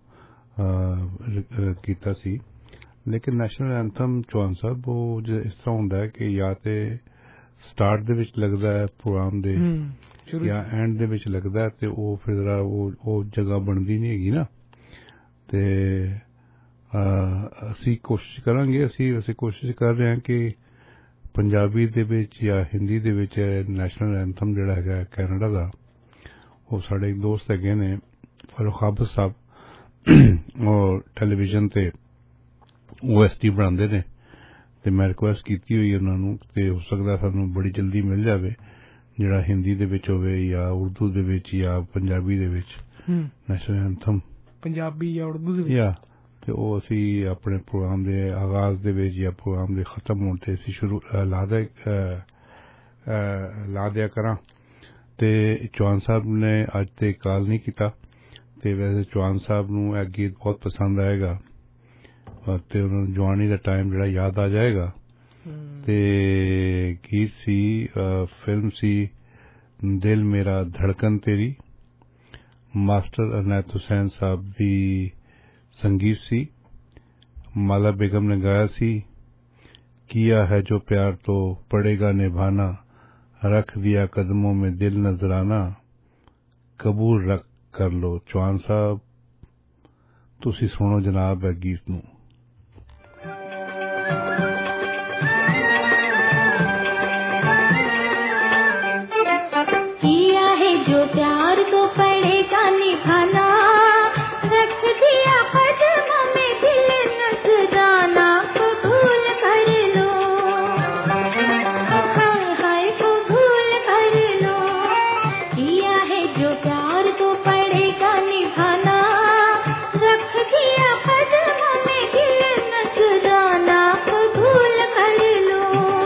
कीता सी, लेकिन नेशनल एंथम चौहान साहब वो इस तरह हुंदा है कि या ते स्टार्ट दे विच लगदा है प्रोग्राम दे या एंड दे विच लगदा है ते वो फिर जरा वो जगह बनदी नहीं हैगी ना। ते ਅਸੀਂ ਕੋਸ਼ਿਸ਼ ਕਰਾਂਗੇ, ਅਸੀਂ ਵੈਸੇ ਕੋਸ਼ਿਸ਼ ਕਰ ਰਹੇ ਹਾਂ ਕਿ ਪੰਜਾਬੀ ਦੇ ਵਿੱਚ ਜਾਂ ਹਿੰਦੀ ਦੇ ਵਿੱਚ ਨੈਸ਼ਨਲ ਐਂਥਮ ਜਿਹੜਾ ਹੈਗਾ ਕੈਨੇਡਾ ਦਾ, ਉਹ ਸਾਡੇ ਇੱਕ ਦੋਸਤ ਹੈਗੇ ਨੇ ਫਾਰੂਕ ਆਬਦ ਸਾਹਿਬ, ਉਹ ਟੈਲੀਵਿਜ਼ਨ ਤੇ OST ਬਣਾਉਂਦੇ ਨੇ ਤੇ ਮੈਂ ਰਿਕੁਐਸਟ ਕੀਤੀ ਹੋਈ ਉਹਨਾਂ ਨੂੰ ਤੇ ਹੋ ਸਕਦਾ ਸਾਨੂੰ ਬੜੀ ਜਲਦੀ ਮਿਲ ਜਾਵੇ ਜਿਹੜਾ ਹਿੰਦੀ ਦੇ ਵਿੱਚ ਹੋਵੇ ਜਾਂ ਉਰਦੂ ਦੇ ਵਿੱਚ ਜਾਂ ਪੰਜਾਬੀ ਦੇ ਵਿੱਚ ਨੈਸ਼ਨਲ ਐਂਥਮ ਪੰਜਾਬੀ ਜਾਂ ਉਰਦੂ ਦੇ ਵਿੱਚ ਤੇ ਉਹ ਅਸੀਂ ਆਪਣੇ ਪ੍ਰੋਗਰਾਮ ਦੇ ਆਗਾਜ਼ ਦੇ ਵਿੱਚ ਜਾਂ ਪ੍ਰੋਗਰਾਮ ਦੇ ਖਤਮ ਹੋਣ ਤੇ ਅਸੀਂ ਸ਼ੁਰੂ ਲਾ ਦਿਆ ਕਰਾਂ। ਤੇ ਚੌਹਾਨ ਸਾਹਿਬ ਨੇ ਅੱਜ ਤੇ ਕਾਲ ਨਹੀਂ ਕੀਤਾ ਤੇ ਵੈਸੇ ਚੌਹਾਨ ਸਾਹਿਬ ਨੂੰ ਇਹ ਗੀਤ ਬਹੁਤ ਪਸੰਦ ਆਏਗਾ ਤੇ ਉਹਨਾਂ ਨੂੰ ਜਵਾਨੀ ਦਾ ਟਾਈਮ ਜਿਹੜਾ ਯਾਦ ਆ ਜਾਏਗਾ। ਤੇ ਗੀਤ ਸੀ ਫਿਲਮ ਸੀ ਦਿਲ ਮੇਰਾ ਧੜਕਨ ਤੇਰੀ, ਮਾਸਟਰ ਅਨਾਇਤ ਹੁਸੈਨ ਸਾਹਿਬ ਦੀ संगीत सी, माला बेगम ने गाया सी। किया है जो प्यार तो पड़ेगा निभाना, रख दिया कदमों में दिल नजराना, कबूल रख कर लो। चौहान साहब तुसी सुनो जनाब है गीत नू। किया है जो प्यार तो पड़ेगा निभाना, रख दिया कदमों में दिल नजराना, कबूल कर लो, हाय हाय कबूल कर लो। किया है जो प्यार तो पड़ेगा निभाना, रख दिया कदमों में दिल नजराना, कबूल कर लो।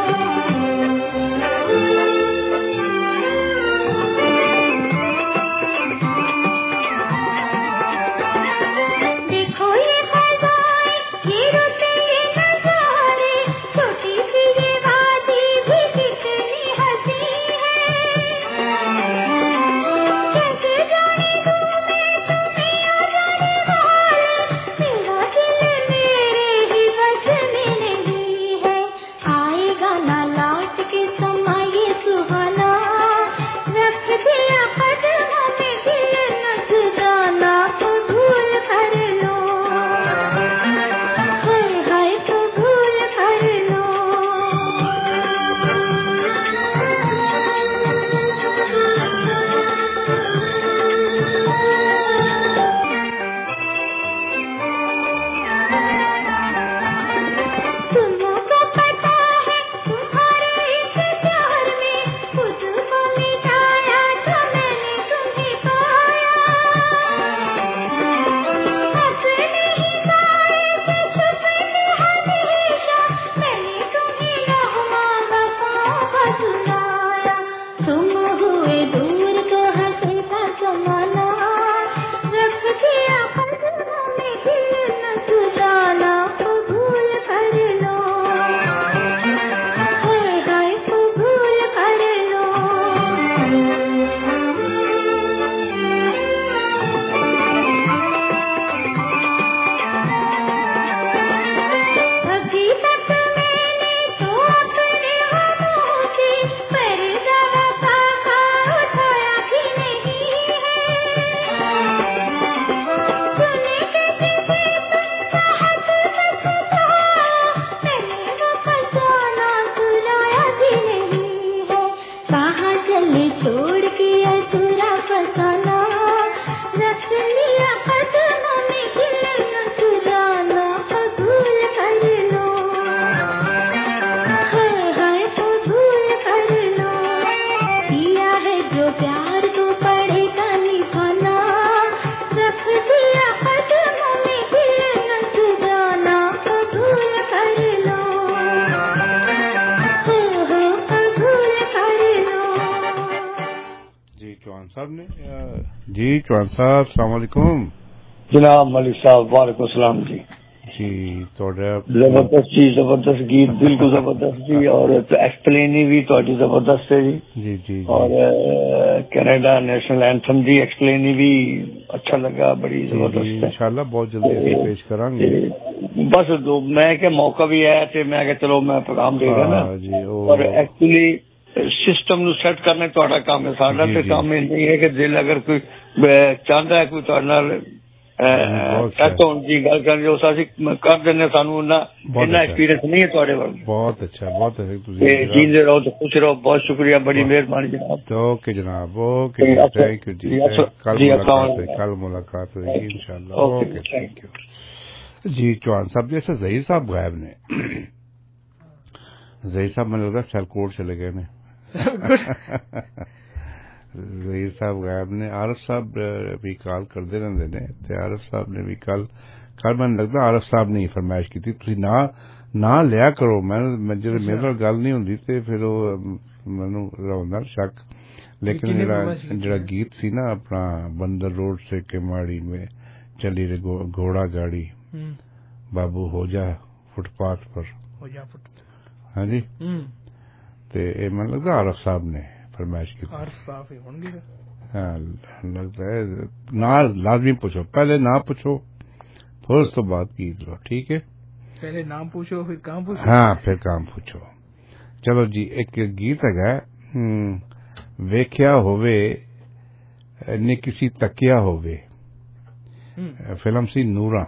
देखो ये फजाएं, ये रुते ये नजारे, छोटी सी ये वादी भी कितनी हंसी है। कैसे जाने घूमे तुम्हें आ जाने वाले, मेरा दिल मेरे ही बस में नहीं है। आएगा ना लौट के समा ये सुहाना, रख दिया कदमों में दिल नजराना, कबूल कर लो, हाय हाय कबूल कर लो। तुमको पता है तुम्हारे इस प्यार में खुद को मिटाया तो मैंने तुम्हें पाया। अपने ही साए से छुपने हमेशा मैंने तुम्हें रहमा वफाओं का सुनाया। तुम हुए दूर तो हंसता जमाना, रख दिया कदमों में दिल नजराना, कबूल कर लो, हाय हाय कबूल कर लो। अभी तक मैंने तो अपने हाथों से पर्दा वफा का उठाया भी नहीं है। सुने के किसी सुनता हक में छुपाया, मैंने वो खजाना सुलाया भी नहीं है। कहाँ चले छोड़ के अधूरा फसाना, रख लिया कदमों में दिल नजराना, कबूल कर लो, हाय हाय कबूल कर लो। किया है जो प्यार तो पड़ेगा निभाना, रख दिया कदमों में दिल नजराना, कबूल कर लो, हो कबूल कर लो। जी चौहान साहब ने जी चौहान साहब अस्सलाम वालेकुम। जनाब मलिक साहब वालेकुम सलाम जी। जी ਤੁਹਾਡਾ ਜ਼ਬਰਦਸਤ ਜੀ, ਜ਼ਬਰਦਸਤ ਗੀਤ, ਬਿਲਕੁਲ ਜ਼ਬਰਦਸਤ ਜੀ। ਔਰ ਐਕਸਪਲੇਨ ਵੀ ਤੁਹਾਡੀ ਜ਼ਬਰਦਸਤ ਹੈ ਜੀ। जी जी और कनाडा नेशनल एंथम जी एक्सप्लेन भी अच्छा लगा, बड़ी जबरदस्त है। इंशाल्लाह बहुत जल्दी ਅਸੀਂ पेश करांगे। बस दो मैं क्या मौका भी है ते मैं क्या चलो मैं प्रोग्राम देगा ना जी। और एक्चुअली सिस्टम ਨੂੰ ਸੈੱਟ ਕਰਨਾ ਤੁਹਾਡਾ ਕੰਮ ਹੈ, ਸਾਡਾ ਤੇ ਕੰਮ ਇਹ ਨਹੀਂ ਹੈ ਕਿ ਦਿਲ ਅਗਰ ਕੋਈ ਚਾਹੁੰਦਾ ਹੈ ਕੋਈ ਤੁਹਾਡੇ ਨਾਲ ਸੈੱਟ ਹੋਣ ਦੀ ਗੱਲ ਕਰਨ ਜੋ ਅਸੀਂ ਕਰ ਦਿੰਦੇ, ਸਾਨੂੰ ਇੰਨਾ ਐਕਸਪੀਰੀਅੰਸ ਨਹੀਂ ਹੈ ਤੁਹਾਡੇ ਵੱਲ। ਬਹੁਤ ਅੱਛਾ, ਬਹੁਤ ਅੱਛਾ। ਤੁਸੀਂ ਜੀਂਦੇ ਰਹੋ ਤੇ ਖੁਸ਼ ਰਹੋ। ਬਹੁਤ ਸ਼ੁਕਰੀਆ, ਬੜੀ ਮਿਹਰਬਾਨੀ ਜਨਾਬ। ओके जनाब, ओके, थैंक यू जी। कल मुलाकात होगी इंशाल्लाह। ओके, थैंक यू जी। चौहान साहब जी, अच्छा ज़हीर साहब गायब ने। ज़हीर साहब मैंने लगता सियालकोट चले गए ने। ज़हीर साहब गायब ने। आरिफ साहब भी कॉल करते रहते ने ते आरिफ साहब ने भी कल मैंने लगता आरिफ साहब ने फरमाइश की थी तुसी ना लिया करो। मैं जो मेरे नाल गल नहीं हुंदी ते फिर मैनू होंदा शक। लेकिन जरा गीत सी ना अपना बंदर रोड से केमाड़ी में चली रे घोड़ा गाड़ी, बाबू हो जा फुटपाथ पर, हाँ जी। ते मैंने लगता आरिफ साहब ने फरमाइश की। आरिफ साहब ही होंगे। हाँ लगता है। ना लाजमी पूछो, पहले ना पूछो फिर उस तो बाद गीत लो, ठीक है। पहले नाम पूछो फिर काम पूछो। हाँ फिर काम पूछो। चलो जी, एक गीत है वेख्या होवे ने किसी तकिया होवे, फिल्म सी नूरा,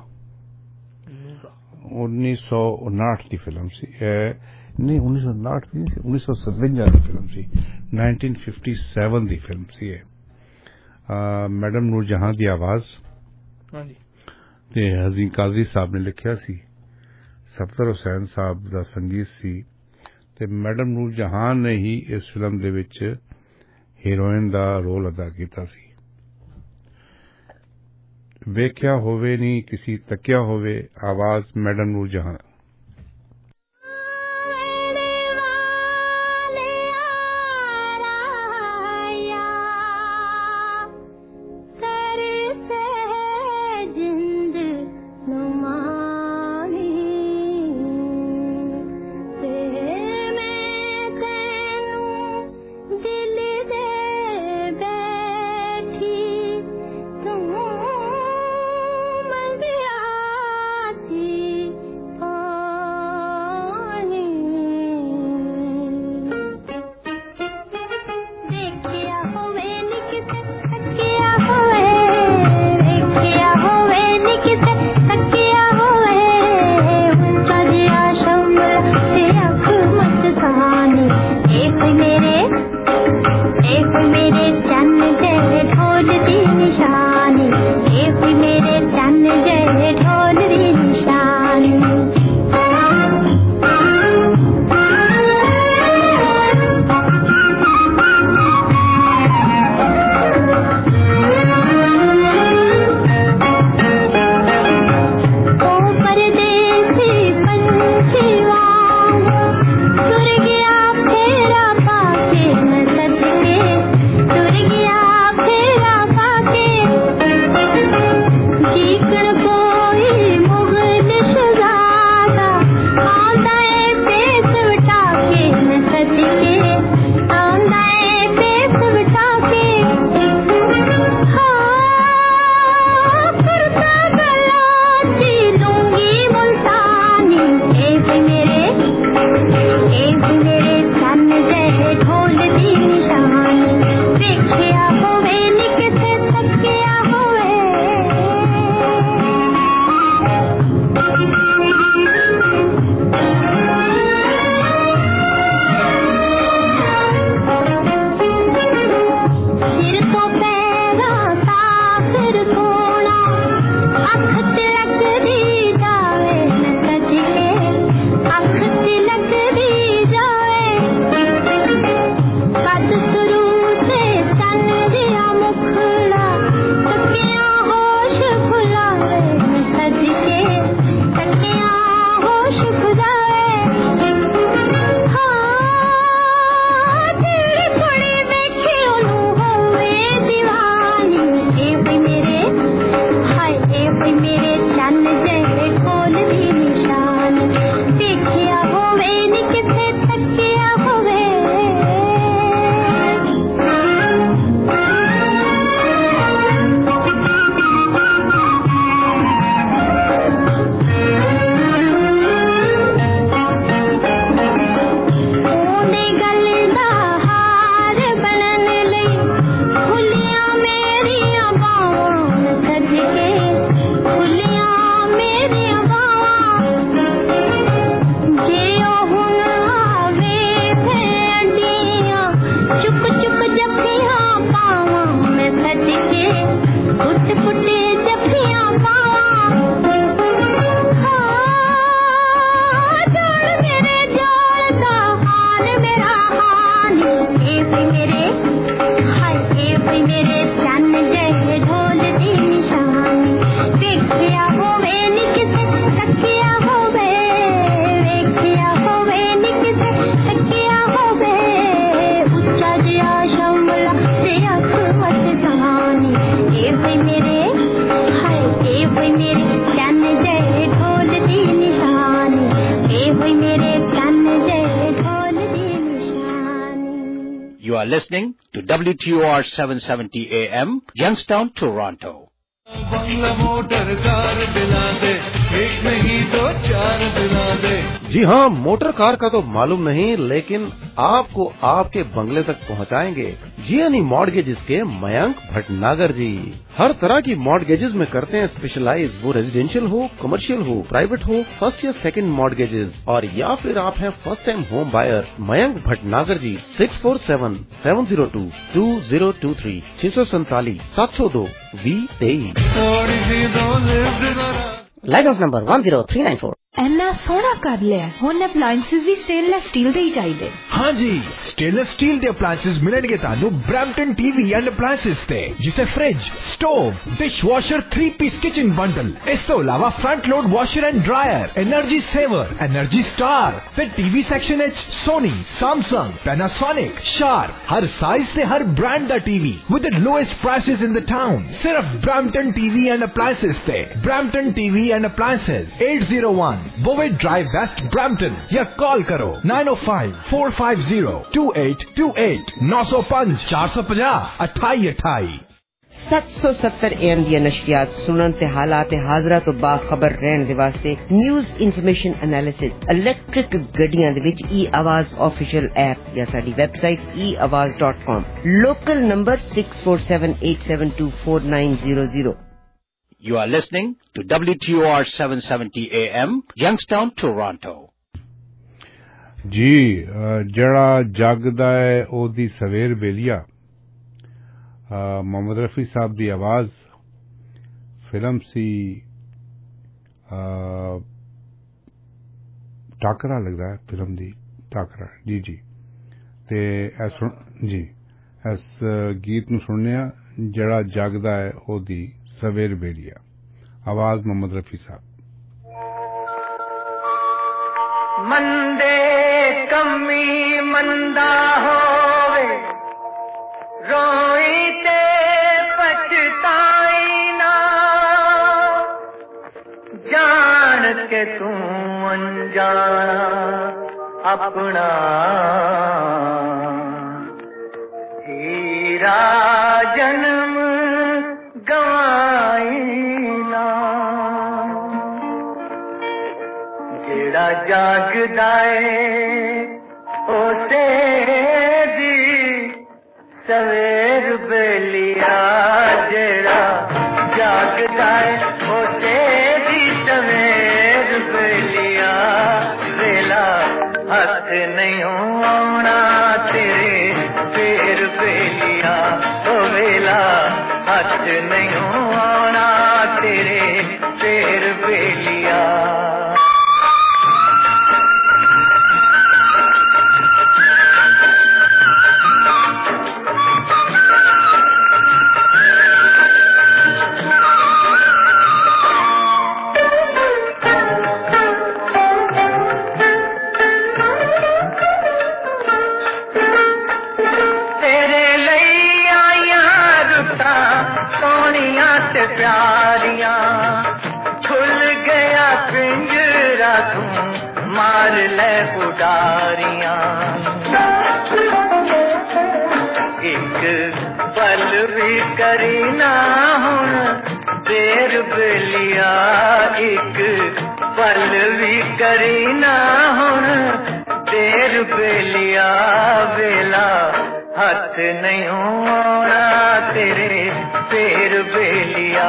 1959 की फिल्म सी। नहीं 1959 नहीं, 1957 की फिल्म सी, 1957 की फिल्म सी है। मैडम नूरजहां की आवाज ते हज़ीम कादरी साहब ने लिखा सी, सफदर हुसैन साहब का संगीत सी ते मैडम नूरजहां ने ही इस फिल्म दे विच हीरोइन का रोल अदा किया सी। वेख्या होवे नी किसी तकिया होवे, आवाज मैडम नूरजहां। तुर गया फेरा पाके न सदके मेरे चन जय ढोल दी निशानी देखिया होवे निकिसे तकिया होवे देखिया होवे निकिसे तकिया होवे उच्चा जिया शमला से अख मत कहानी ए भाई मेरे हाय ए भाई मेरे चन जय ढोल दी निशानी ए भाई मेरे चन जय ढोल दी निशानी. You are listening to WTOR 770 AM, Youngstown, Toronto. बंगला मोटर कार दिला दे एक नहीं तो चार दिला दे. जी हाँ, मोटर कार का तो मालूम नहीं, लेकिन आपको आपके बंगले तक पहुँचाएंगे जीएनई मॉर्गेजेस के मयंक भटनागर जी. हर तरह की मॉर्गेजेस में करते हैं स्पेशलाइज, वो रेजिडेंशियल हो, कमर्शियल हो, प्राइवेट हो, फर्स्ट या सेकंड मॉर्गेजेस, और या फिर आप हैं first time home buyer. Mayank Bhatnagar ji 647-702-2023 647-702-2023. Licence number 10394. ਇੰਨਾ ਸੋਹਣਾ ਕਰ ਲਿਆ ਹੁਣ ਅਪਲਾਈਐਂਸਸ ਵੀ ਸਟੇਨਲੈਸ ਸਟੀਲ ਦੇ ਹੀ ਚਾਹੀਦੇ. हाँ जी, स्टेनलेस स्टील के अप्लायंसेस मिलेंगे तानू ब्रैम्पटन टीवी एंड अप्लायंसेस ते, जिसे fridge, stove, dish washer, three piece kitchen bundle, इस तो अलावा front load washer and dryer, energy saver, energy star, फिर टीवी सेक्शन एच सोनी, सैमसंग, पैनासोनिक, शार्प, हर साइज से हर ब्रांड दा TV with the lowest prices in the town. सिर्फ ब्रैम्पटन टीवी एंड अप्लायंसेस ते. Brampton TV and appliances 801 बोवेट drive west Brampton, या call करो 905-450-2828 905-450-2828. 770 AM ਦੀਆਂ ਨਸ਼ਰੀਆਤ ਸੁਣਨ ਤੇ ਹਾਲਾਤ ਹਾਜ਼ਰਾ ਤੋਂ ਬਾਖਬਰ ਰਹਿਣ ਦੇ ਵਾਸਤੇ ਨਿਊਜ਼ ਇਨਫੋਰਮੇਸ਼ਨ ਐਨਾਲਿਸਿਸ ਇਲੈਕਟ੍ਰਿਕ ਗੱਡੀਆਂ ਦੇ ਵਿੱਚ e-ਆਵਾਜ਼ ਆਫੀਸ਼ੀਅਲ ਐਪ ਜਾਂ ਸਾਡੀ website eawaz.com. Local number 6478724900. You are listening to WTOR 770 AM, Youngstown, Toronto. जी, जड़ा जागदा है ओदी सवेर बेलिया. मोहम्मद रफी साहब की आवाज फिल्म सी टाकरा लगता है, फिल्म दी टाकरा. जी जी ते जी इस गीत नूं सुनने जड़ा जागदा है ओदी सवेर बेलिया. आवाज मोहम्मद रफी साहब. मंदे कमी मंदा होवे रोई ते पछताई ना, जान के तू अनजाना अपना हीरा जन्म गवाई ना. जेड़ा जागदा है उसे दी सवेर बेलिया, जेड़ा जागदा है उसे दी सवेर बेलिया. वेला हथ नहीं आना तेरे फेर बेलिया, ओ वेला हथ नहीं आना तेरे फेर बेलिया. प्यारियां खुल गया पिंजरा तू मार ले उडारियां. एक पल भी करी ना हुन देर बेलिया, एक पल भी करी ना हुन देर बेलिया. वेला हथ नहीं आना तेरे फेर बेलिया.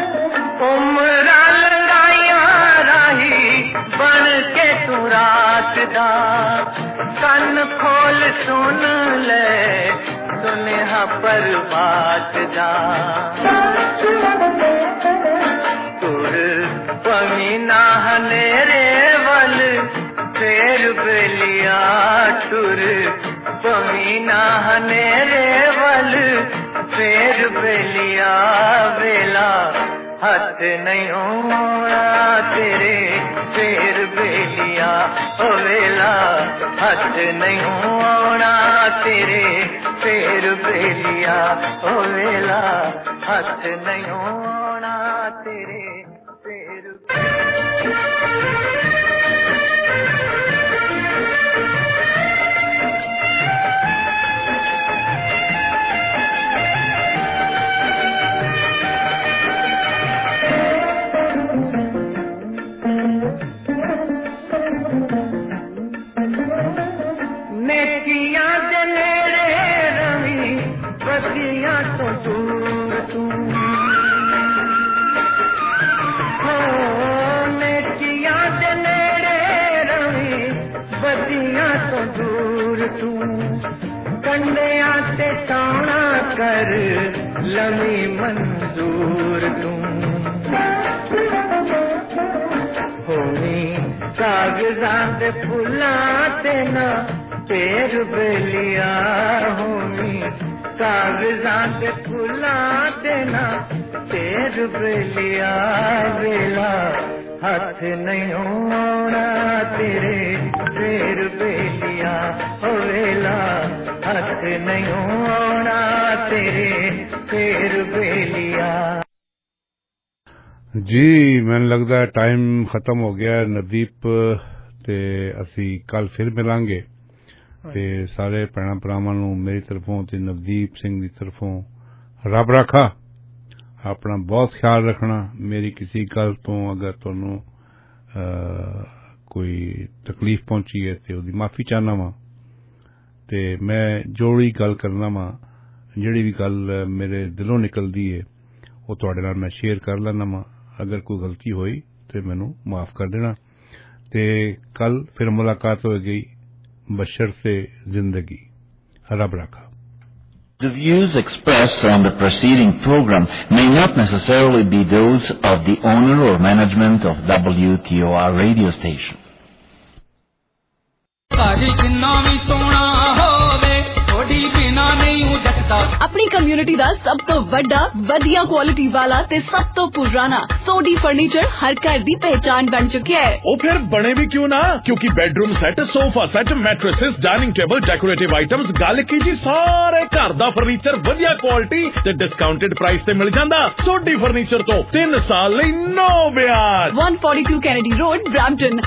उम्रा लगाया राही बन के तू रात दा कन खोल सुन ले सुनेहा परवात दा तुर पमीना हनेरे वल फेर बेलिया तुर पमीना हनेरे वल फेर बेलिया वेला हथ नहीं होना तेरे फेर बेलिया ओ वेला हथ नहीं होना तेरे फेर बेलिया ओ वेला हथ नहीं होना तेरे फेर नेकियां दे नेड़े रवी बदियां तो दूर तू हो नेकियां दे नेड़े रवी बदियां तो दूर तू कंडियां ते ताना कर लमी मंजूर तू होनी कागजां दे फुल्लां ते ना तेर बेलिया होनी कागजां दे फुल्लां ते ना तेर बेलिया वेला हथ नहीं होना तेरे फेर बेलिया ओ वेला हथ नहीं होना तेरे फेर बेलिया। जी मैनूं लगदा है टाइम खत्म हो गया नवदीप ते असी कल फिर मिलांगे ते सारे भैणां भरावां नूं मेरी तरफों ते नवदीप सिंह दी तरफों रब रखा अपना बहुत ख्याल रखना मेरी किसी गल तो अगर तुहानूं कोई तकलीफ पहुंची है ते ओहदी माफी चाहना वा ते मैं जोड़ी गल करना वा जिहड़ी भी गल मेरे दिलों निकलदी है वो तुहाडे नाल मैं शेयर कर लैना वा अगर कोई गलती हुई तो मैनू माफ कर देना ते कल फिर मुलाकात हो गई बशर से जिंदगी रब रखा। The views expressed on the preceding program may not necessarily be those of the owner or management of WTOR radio station. अपनी कम्युनिटी दा सब तो बड़ा वधिया क्वालिटी वाला ते सब तो पुराना सोडी फर्नीचर हर घर दी पहचान बन चुका है। ओ फिर बने भी क्यों ना क्योंकि bedroom set sofa set mattresses dining table decorative items गल की जी सारे घर दा फर्नीचर वधिया क्वालिटी ते डिस्काउंटेड प्राइस ते मिल जांदा। सोडी फर्नीचर तो 3 साल लई नो ब्याज। 142 Kennedy Road Brampton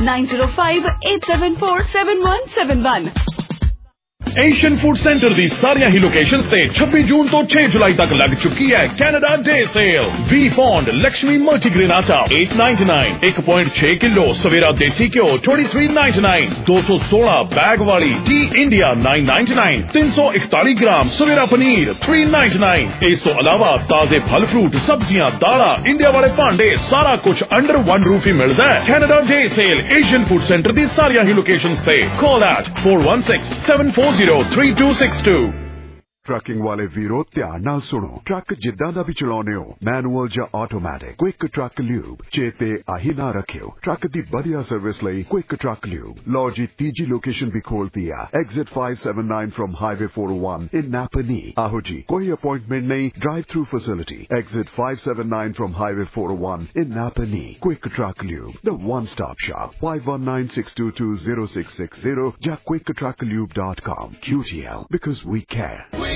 9058747171। Asian food centre दी सारियां ही लोकेशंस ते 26 जून तो 6 जुलाई तक लग चुकी है कैनेडा डे सेल। वी पॉन्ड लक्ष्मी मल्टीग्रेन आटा 899 1.6 किलो सवेरा देसी घ्यो छोड़ी स्वीट 99 216 बैग वाली tea India 999 341 gram Savera paneer 399। इस तो अलावा ताजे फल फ्रूट सब्जियां दाला इंडिया वाले भांडे सारा कुछ अंडर वन रूफ ही मिलता है। Canada Day sale Asian food centre दी सारियां ही लोकेशंस ते कॉल एट 416-740-3262। ट्रकिंग वाले वीरो ध्यान नाल सुनो ट्रक जिद्दां दा भी चलाउने हो मैनुअल या ऑटोमैटिक क्विक ट्रक ल्यूब चेते आही ना रखियो ट्रक दी बढ़िया सर्विस लई क्विक ट्रक ल्यूब लो जी तीजी लोकेशन भी खोल दिया exit 579 from highway 401 in Napanee आहो जी कोई अपॉइंटमेंट नहीं drive through facility exit 579 from highway 401 in Napanee quick truck lube the one stop shop 5196220660 या quicktrucklube.com QTL because we care।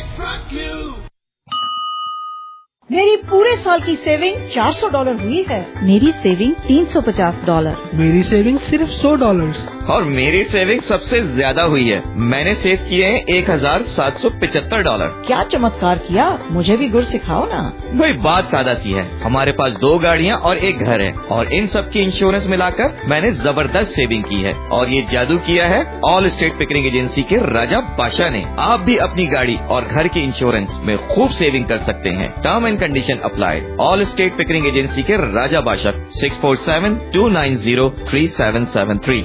मेरी पूरे साल की सेविंग $400 हुई है। मेरी सेविंग $350। मेरी सेविंग सिर्फ $100। और मेरी सेविंग सबसे ज्यादा हुई है। मैंने सेव किए हैं $1775। क्या चमत्कार किया, मुझे भी गुर सिखाओ ना। भाई बात सादा सी है, हमारे पास 2 गाड़ियाँ और 1 घर है और इन सब की इंश्योरेंस मिलाकर मैंने जबरदस्त सेविंग की है। और ये जादू किया है ऑल स्टेट पिकरिंग एजेंसी के राजा बादशाह ने। आप भी अपनी गाड़ी और घर की इंश्योरेंस में खूब सेविंग कर सकते हैं। Term and condition apply. Allstate Pickering agency के राजा बादशाह 647-290-3773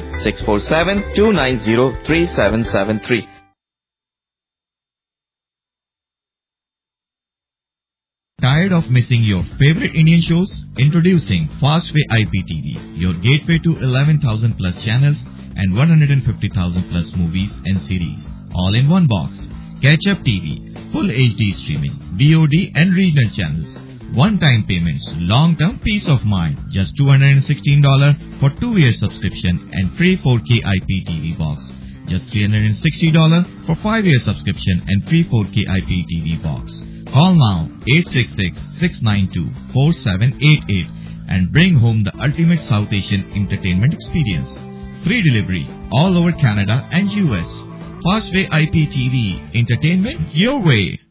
647-290-3773। Tired of missing your favorite Indian shows? Introducing Fastway IPTV, your gateway to 11,000 plus channels and 150,000 plus movies and series, all in one box. Catch Up TV, full HD streaming, VOD and regional channels. One-time payments, long-term peace of mind. Just $216 for 2-year subscription and free 4K IPTV box. Just $360 for 5-year subscription and free 4K IPTV box. Call now 866-692-4788 and bring home the ultimate South Asian entertainment experience. Free delivery all over Canada and US. Fastway IPTV, entertainment your way.